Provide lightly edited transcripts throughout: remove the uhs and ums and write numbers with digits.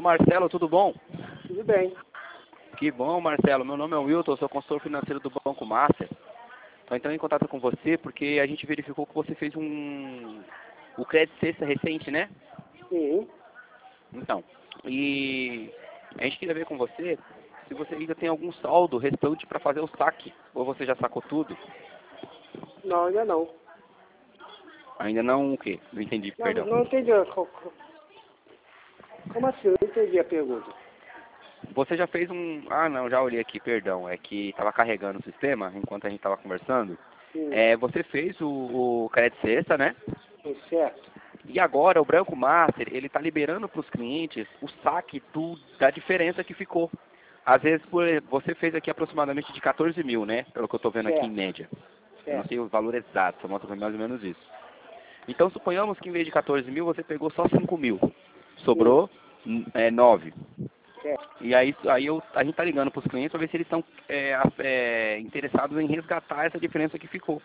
Marcelo, tudo bom? Tudo bem. Que bom, Marcelo. Meu nome é Wilton, sou consultor financeiro do Banco Master. Estou entrando em contato com você porque a gente verificou que você fez o crédito sexta recente, né? Sim. Então, e a gente queria ver com você se você ainda tem algum saldo restante para fazer o saque, ou você já sacou tudo? Não, ainda não. Ainda não o quê? Não entendi, Não, perdão. não entendi. Como assim? Eu não entendi a pergunta. Você já fez um... Ah, não, já olhei aqui, perdão. É que estava carregando o sistema enquanto a gente estava conversando. Sim. Você fez o crédito sexta, né? Certo. E agora o Banco Master, ele está liberando para os clientes o saque da diferença que ficou. Às vezes, você fez aqui aproximadamente de 14 mil, né? Pelo que eu estou vendo aqui em média. Eu não sei o valor exato, só mostra mais ou menos isso. Então, suponhamos que em vez de 14 mil, você pegou só 5 mil. Sobrou 9. Certo. E aí a gente está ligando para os clientes para ver se eles estão interessados em resgatar essa diferença que ficou.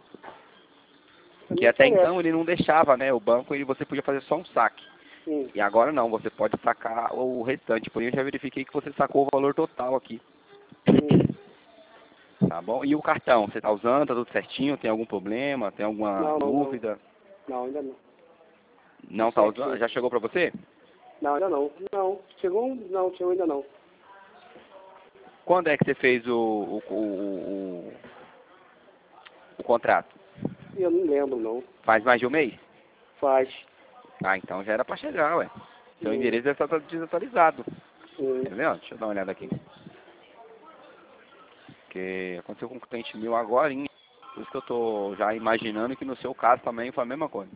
Que até então ele não deixava, né? O banco, você podia fazer só um saque. Sim. E agora não, você pode sacar o restante. Por isso eu já verifiquei que você sacou o valor total aqui. Sim. Tá bom? E o cartão, você está usando, tá tudo certinho? Tem algum problema? Tem alguma dúvida? Não, ainda não. Não está usando? Já chegou para você? Não, ainda não. Não. Chegou? Não, chegou ainda não. Quando é que você fez o contrato? Eu não lembro, não. Faz mais de um mês? Faz. Ah, então já era para chegar, ué. Seu endereço deve estar desatualizado. Quer ver? Ó? Deixa eu dar uma olhada aqui. Porque aconteceu com um cliente meu agora, por isso que eu tô já imaginando que no seu caso também foi a mesma coisa.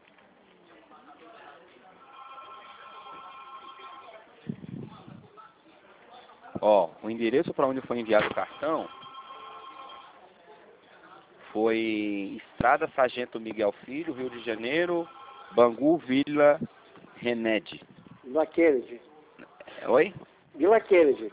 Ó, o endereço para onde foi enviado o cartão foi Estrada Sargento Miguel Filho, Rio de Janeiro, Bangu, Vila Renede. Vila Kennedy. Oi? Vila Kennedy.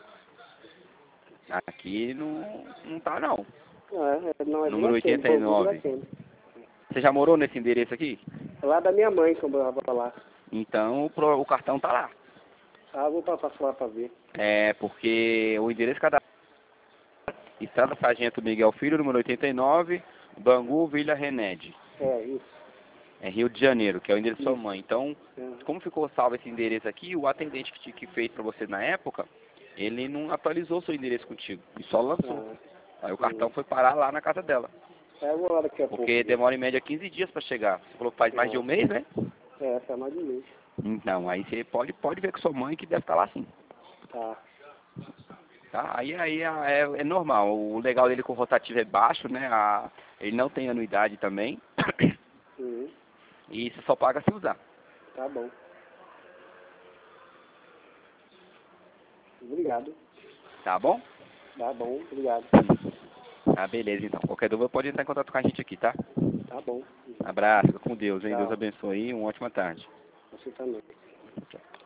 Aqui não tá não. Não, é Número Vila Kennedy. Vila 89. Kennedy. Você já morou nesse endereço aqui? É lá da minha mãe que eu morava lá. Então o cartão tá lá. Ah, vou passar lá pra ver. Porque o endereço Estrada Sargento Miguel Filho, número 89, Bangu, Vila Renede. Isso. É Rio de Janeiro, que é o endereço da sua mãe. Então, É. como ficou salvo esse endereço aqui, o atendente que fez para você na época, ele não atualizou seu endereço contigo, e só lançou. Aí o cartão foi parar lá na casa dela. Eu vou lá daqui a pouco. Porque demora em média 15 dias para chegar. Você falou que faz mais de um mês, né? Faz mais de um mês. Então, aí você pode ver com sua mãe que deve estar lá sim. Tá. Tá? Aí é normal. O legal dele com o rotativo é baixo, né? Ele não tem anuidade também. Uhum. E você só paga se usar. Tá bom. Obrigado. Tá bom? Tá bom, obrigado. Ah, beleza então. Qualquer dúvida pode entrar em contato com a gente aqui, tá? Tá bom. Abraço, fica com Deus, hein? Tchau. Deus abençoe e uma ótima tarde. Você também. Tchau.